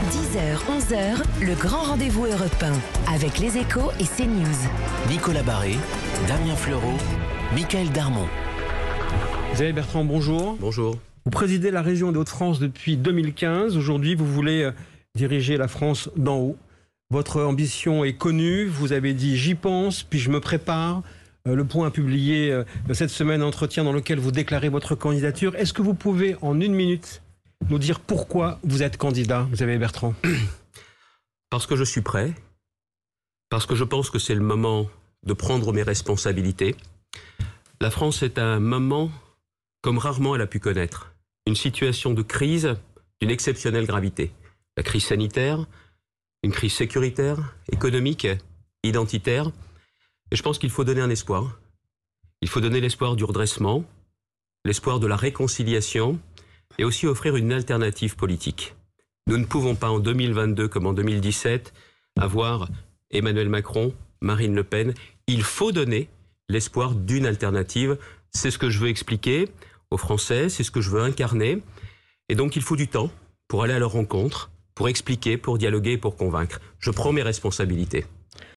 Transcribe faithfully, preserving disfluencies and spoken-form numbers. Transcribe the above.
dix heures, onze heures, le grand rendez-vous Europe un, avec les Échos et CNews. Nicolas Barré, Damien Fleureau, Michael Darmon. Xavier Bertrand, bonjour. Bonjour. Vous présidez la région des Hauts-de-France depuis deux mille quinze. Aujourd'hui, vous voulez diriger la France d'en haut. Votre ambition est connue. Vous avez dit « j'y pense, puis je me prépare ». Le Point a publié cette semaine un entretien dans lequel vous déclarez votre candidature. Est-ce que vous pouvez, en une minute, nous dire pourquoi vous êtes candidat, Xavier Bertrand? Parce que je suis prêt. Parce que je pense que c'est le moment de prendre mes responsabilités. La France est à un moment comme rarement elle a pu connaître. Une situation de crise d'une exceptionnelle gravité. La crise sanitaire, une crise sécuritaire, économique, identitaire. Et je pense qu'il faut donner un espoir. Il faut donner l'espoir du redressement, l'espoir de la réconciliation et aussi offrir une alternative politique. Nous ne pouvons pas en deux mille vingt-deux comme en deux mille dix-sept avoir Emmanuel Macron, Marine Le Pen. Il faut donner l'espoir d'une alternative. C'est ce que je veux expliquer aux Français, c'est ce que je veux incarner. Et donc il faut du temps pour aller à leur rencontre, pour expliquer, pour dialoguer et pour convaincre. Je prends mes responsabilités.